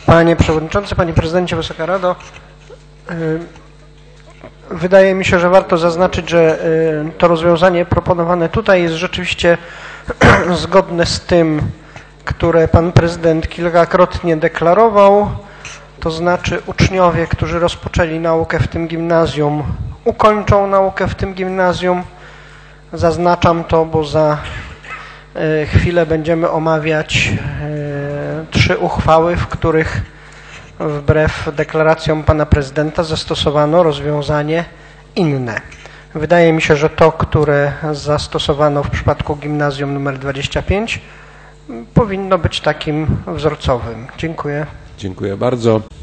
Panie Przewodniczący, Panie Prezydencie, Wysoka Rado, wydaje mi się, że warto zaznaczyć, że to rozwiązanie proponowane tutaj jest rzeczywiście zgodne z tym, które Pan Prezydent kilkakrotnie deklarował, to znaczy uczniowie, którzy rozpoczęli naukę w tym gimnazjum, ukończą naukę w tym gimnazjum. Zaznaczam to, bo za chwilę będziemy omawiać 3 uchwały, w których wbrew deklaracjom Pana Prezydenta zastosowano rozwiązanie inne. Wydaje mi się, że to, które zastosowano w przypadku gimnazjum nr 25, powinno być takim wzorcowym. Dziękuję. Dziękuję bardzo.